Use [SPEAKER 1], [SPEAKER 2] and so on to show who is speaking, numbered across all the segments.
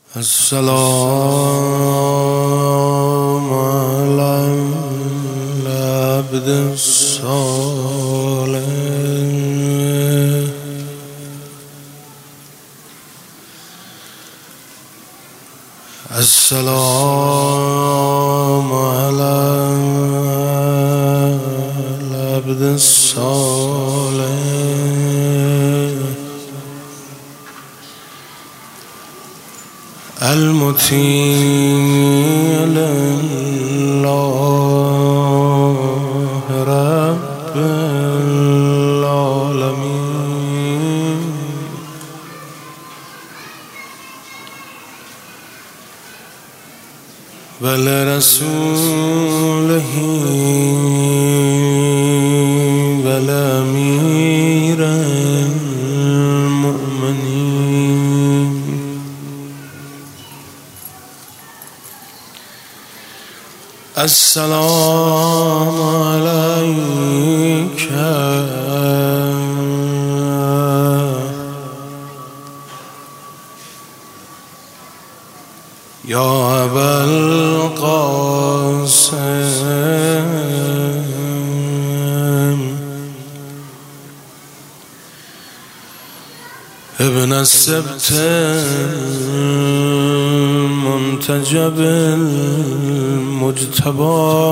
[SPEAKER 1] السلام على العبد الصالح السلام على العبد الصالح المطيع لله رب العالمين ولرسوله ولأمير المؤمنين السلام عليك يا أبا القاسم ابن السبت المنتجب المجتبى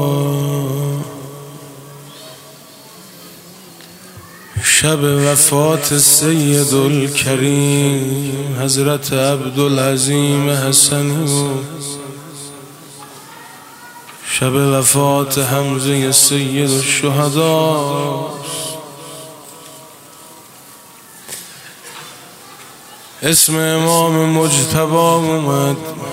[SPEAKER 1] شب وفات السيد الكريم حضرت عبدالعظیم حسنی شب وفات حمزه سید الشهداء اسم امام مجتبی اومد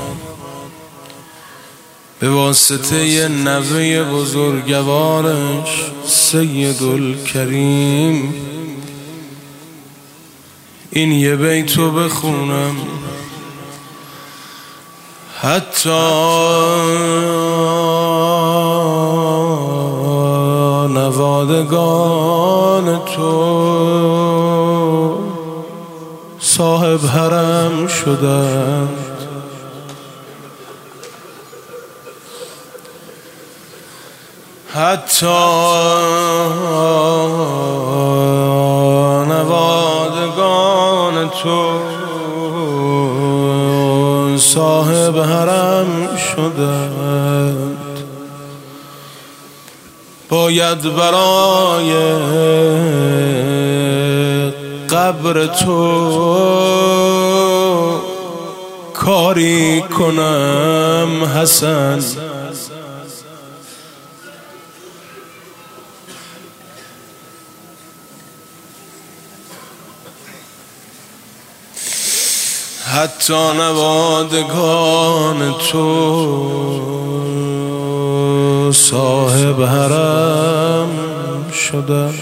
[SPEAKER 1] به واسطه نوه بزرگوارش سید الکریم. این یه بیتو بخونم حتی نوادگان تو صاحب حرم شدند، حتی نوادگان تو صاحب حرم شدند. باید برای قبر تو کاری کنم حسن، حتی نوادگان تو صاحب حرم شدند.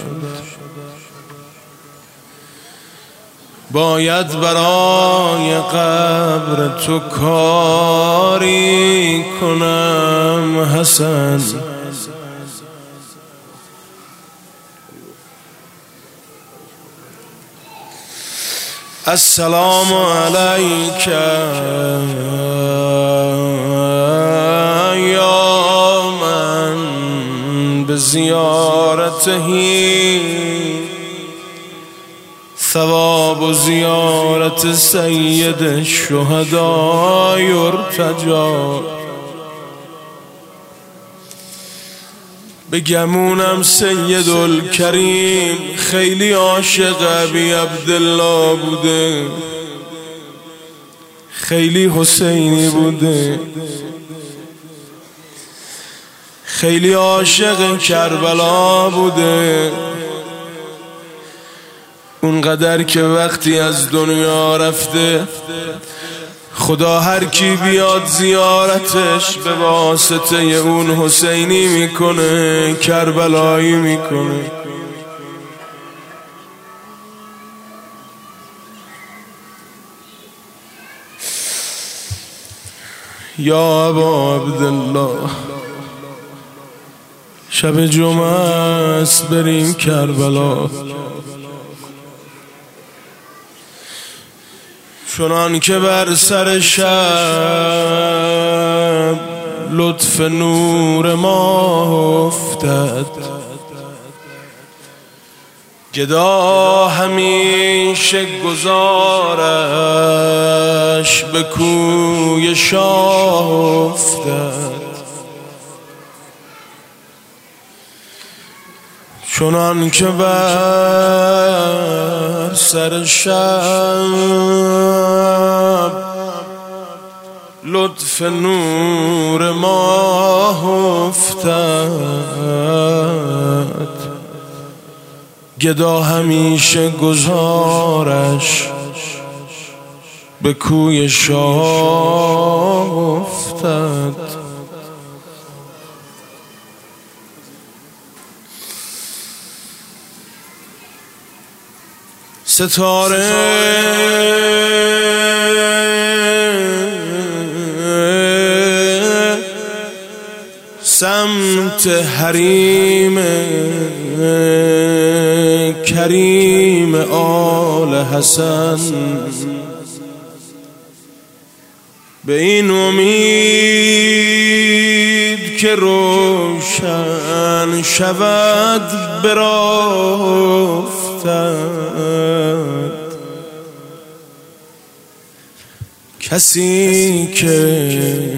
[SPEAKER 1] باید برای قبر تو کاری کنم حسن، السلام علیک یا من بزیارته ثواب زیارت سید الشهداء یرتجا. به گمونم سید الکریم خیلی عاشق ابی عبدالله بوده، خیلی حسینی بوده، خیلی عاشق کربلا بوده، اونقدر که وقتی از دنیا رفته خدا هر کی بیاد زیارتش به واسطه اون حسینی میکنه، کربلایی میکنه. یا ابا عبدالله شب جمعه است بریم کربلا، چنان که بر سر شب لطف نور ماه افتد، گدا همیشه گذارش به کوی شاه افتد. چنان که بر سر شب لطف نور ماه افتد، گدا همیشه گذارش به کوی شاه افتد. ستاره سمت حریم کریم آل حسن، به این امید که روشن شود به راه افتد. کسی که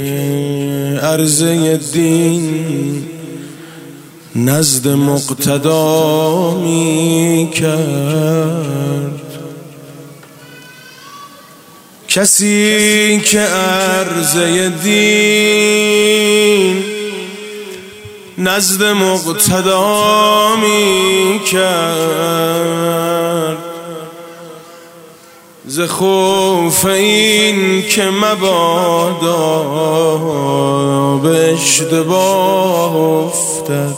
[SPEAKER 1] عرضه دین نزد مقتدا می کرد، کسی که عرضه دین نزد مقتدا می کرد، ز خوف این که مبادا به اشتباه افتد.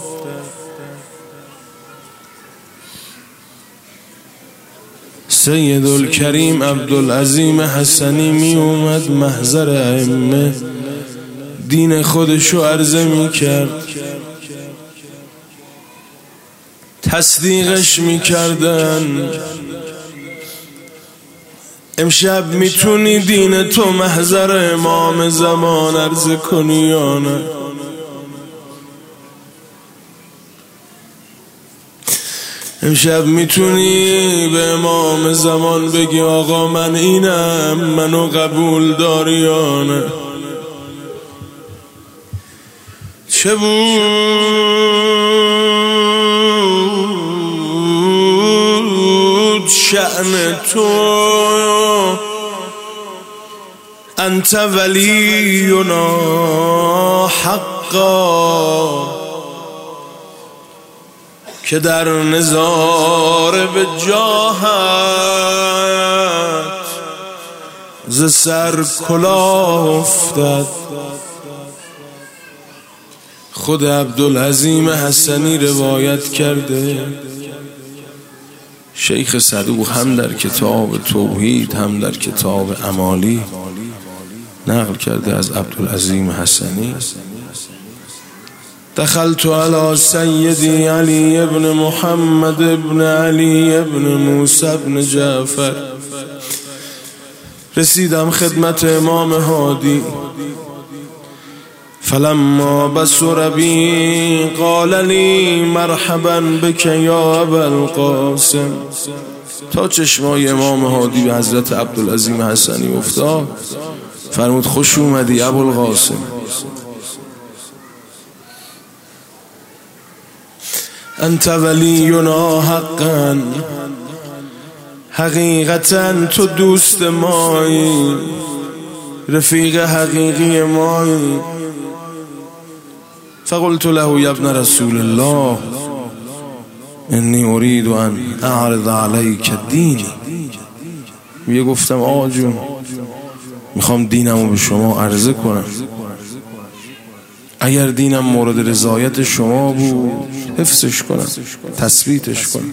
[SPEAKER 1] سیدالکریم عبدالعظیم حسنی می اومد محضر ائمه، دین خودشو عرضه می کرد، تصدیقش می کردن. امشب میتونی دین تو محضر امام زمان عرضه کنی یا نه؟ امشب میتونی به امام زمان بگی آقا من اینم، منو قبول داری یا نه؟ چه بود شأن تو؟ انت ولینا حقا، که در نظاره به جاهت ز سر کلاه افتد. خود عبدالعظیم حسنی روایت کرده، شیخ صدوق هم در کتاب توحید هم در کتاب امالی نقل کرده از عبدالعظیم حسنی: دخلت على سیدی علی ابن محمد ابن علی ابن موسی ابن جعفر، رسیدم خدمت امام هادی. فلما بصر بی قال لی مرحبا بک یا ابا القاسم، تا چشمای امام هادی به حضرت عبدالعظیم حسنی افتاد فرمود خوش اومدی ابوالقاسم. انت ولینا حقا، حقیقتا تو دوست مایی، رفیق حقیقی مایی. فقلت له یا ابن رسول الله انی اريد ان اعرض عليك دینی. یه گفتم آقا جون میخوام دینمو به شما عرضه کنم، اگر دینم مورد رضایت شما بود حفظش کنم، تثبیتش کنم.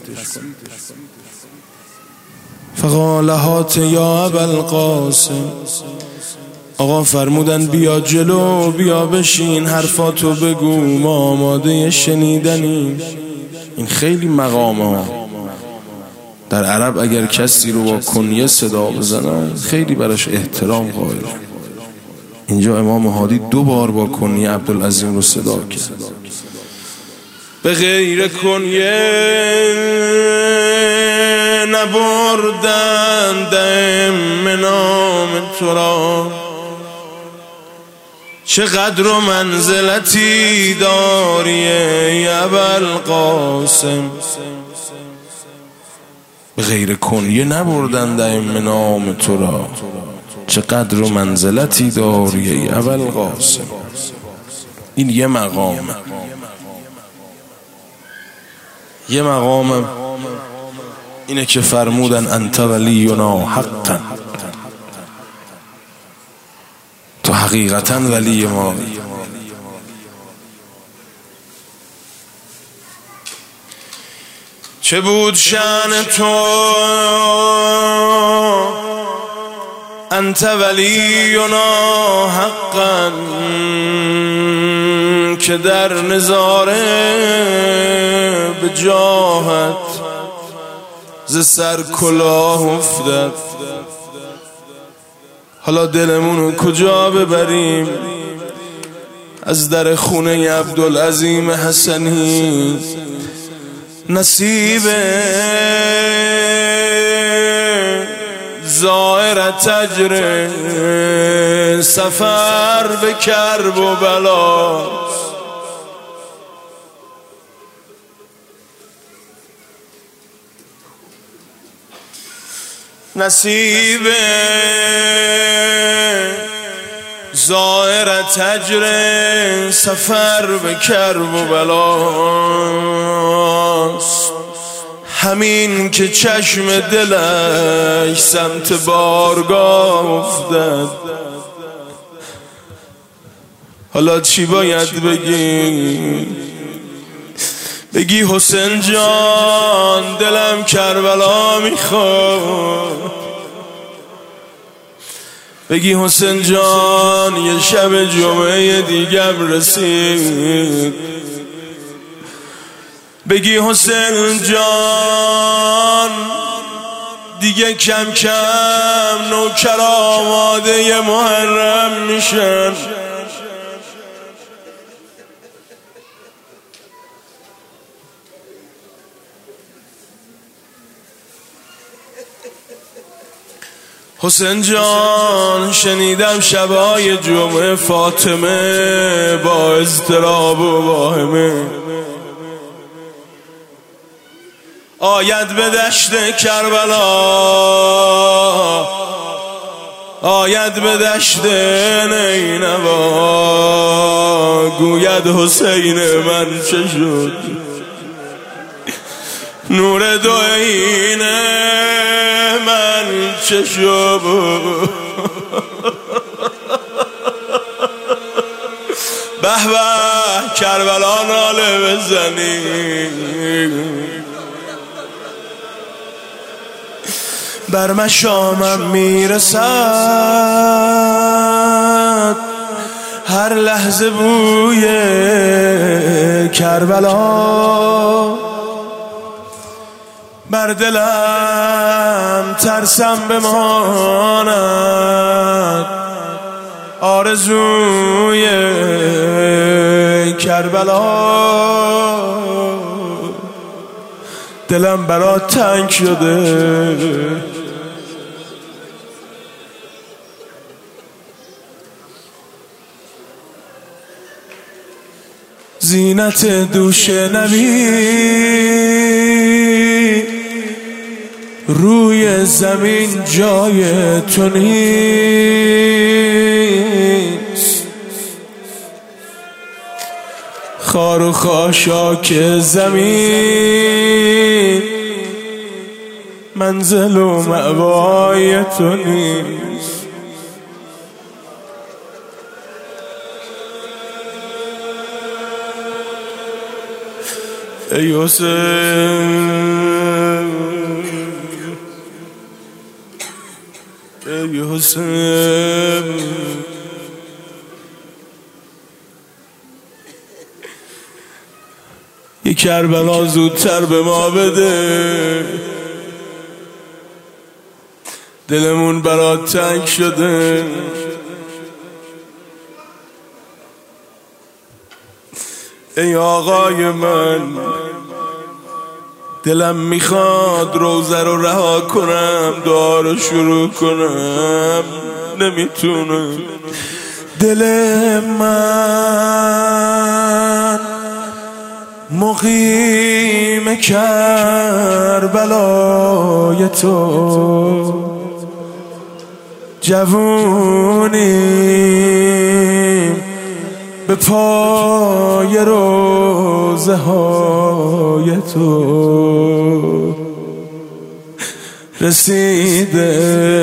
[SPEAKER 1] فقال هات یا ابا القاسم، آقا فرمودن بیا جلو، بیا بشین، حرفاتو بگو، ما آماده شنیدنیم. این خیلی مقامه ها. در عرب اگر کسی رو با کنیه صدا بزنن خیلی براش احترام قائل. اینجا امام هادی 2 بار با کنیه عبدالعظیم رو صدا کرد. به غیر کنیه نبردند نام تو را، چقدر و منزلتی داری ای ابوالقاسم. به غیر کنیه نبردند نام تو را، چقدر و منزلتی داری ای ابوالقاسم. این یه مقامه. یه مقامم اینه که فرمودن انت ولینا حقا، تو حقیقتا ولی ما. چه بود شأن تو انت ولینا حقا، که در نظاره به جاهت ز سر کلاه افتد. حالا دلمونو کجا ببریم؟ از در خونه عبدالعظیم حسنی نصیب زائر تجر سفر به کرب و بلاست. نصیب زائر تجر سفر به کرب و بلاست. همین که چشم دلش سمت بارگاه افتد. حالا چی باید بگی حسین جان دلم کربلا میخواد. بگی حسین جان یه شب جمعه دیگم رسید. بگی حسین جان دیگه کم کم نوکر آماده محرم میشن. حسین جان شنیدم شبای جمعه فاطمه با اضطراب و واهمه آید به دشت کربلا، آید به دشت نینوا، گوید حسین من چه شد؟ نور دو عینه من چه شد؟ به به کربلا ناله بزنی. بر مشامم میرسد هر لحظه بوی کربلا. بر دلم ترسم بماند آرزوی کربلا. دلم برات تنگ شده زینت دوش نبی روی زمین جای تو نیست. خار و خاشاک زمین منزل و مأوای تو نیست. ای حسین ای حسین یک کربلا زودتر به ما بده. دلمون برات تنگ شده، ای آقای من. دلم میخواد روزه رو رها کنم، دعا رو شروع کنم، نمیتونم. دل من مقیم کربلای تو، جوونیم به پای روزه های تو رسیده.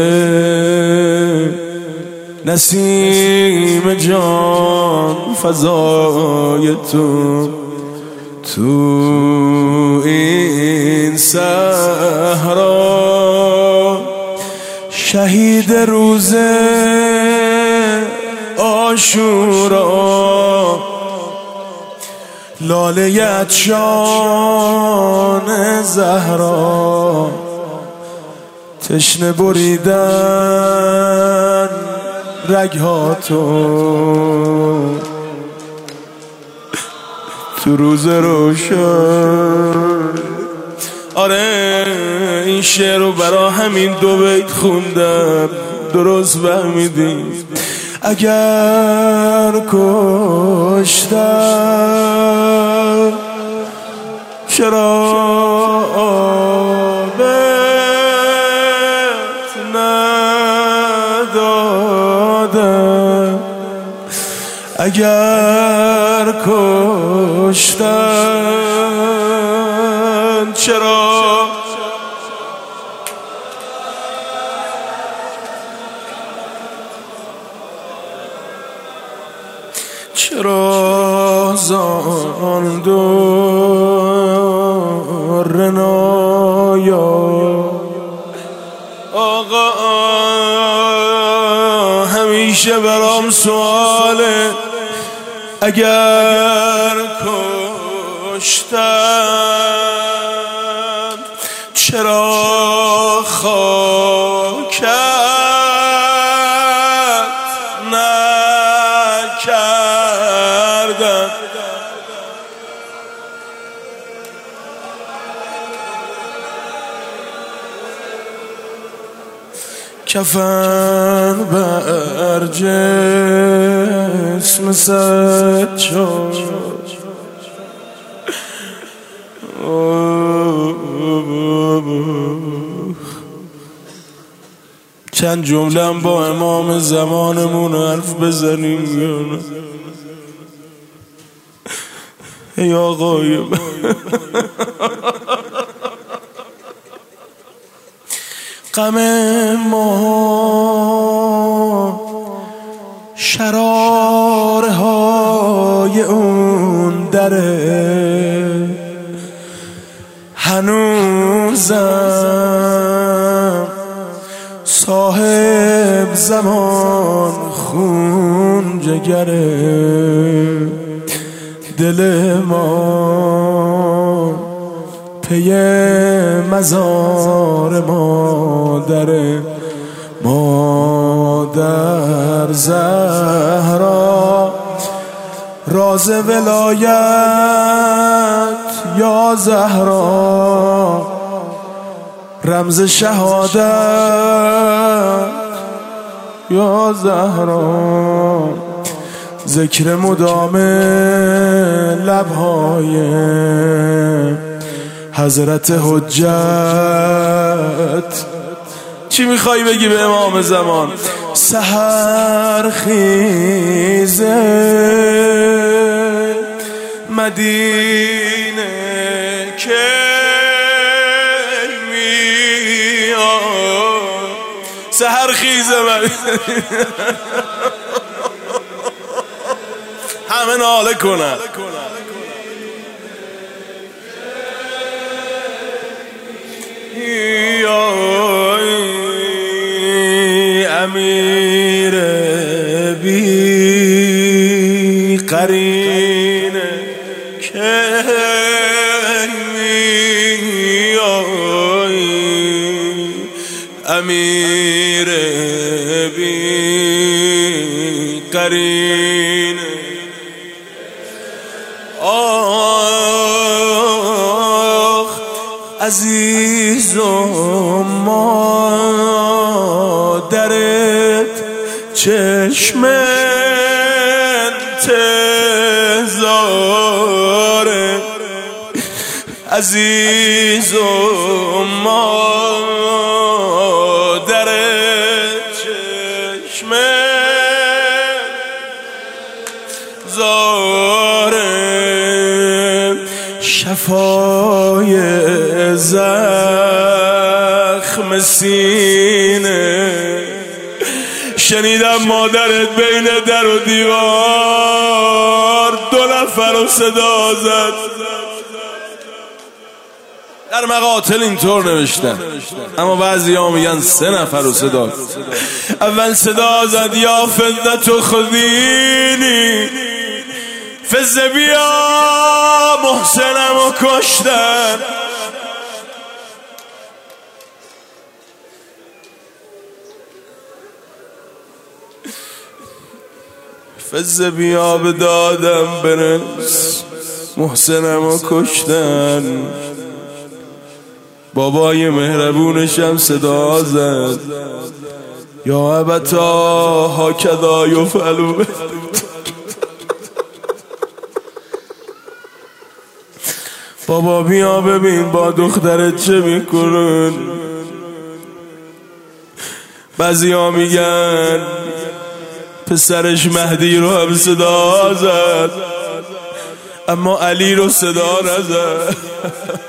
[SPEAKER 1] نسیم جان فضای تو این صحرا، شهید روز عاشورا، لاله عطشان زهرا، تشنه بریدن رگها تو روز روشن. آره این شعر رو برا همین 2 بیت خوندم، درست فهمیدی. اگر کشتم چرا آبت ندادم، اگر کشتم چرا زان دور نایا. آقا همیشه برام سواله، اگر کشتم چرا خاکت نکردم. کفن بر جسم سجاد، چند جمله با امام زمانمون حرف بزنیم یا نه؟ ای آقای من غم ما شراره های اون دره، هنوزم صاحب زمان خون جگره. دل ما پی مزار مادر زهرا، راز ولایت یا زهرا، رمز شهادت یا زهرا، ذکر مدام لبهای حضرت حجت. چی میخوای بگی به امام زمان؟ سحر خیزه مدینه که میاد، سحر خیزه همه ناله کنن. امیر بی قرینه که میای، امیر قرین. آخ عزیز و مادرت چشم انتظاره، عزیز و مادرت چشم انتظاره، شفای زخم سینه. شنیدم مادرت بین در و دیوار 2 نفر رو صدا زد. در مقاتل اینطور نوشتن، اما بعضی ها میگن 3 نفر رو صدا. اول صدا زد یا فضت و خذینی، فضه بیا محسنم و کشتن. فضه بیا به دادم برس، محسنم و کشتن. بابای مهربونشم صدا زد یا ابتا هاکذا یفعلوا. بابا بیا ببین با دخترت چه میکنن. بعضی ها میگن پسرش مهدی رو هم صدا زد اما علی رو صدا نزد.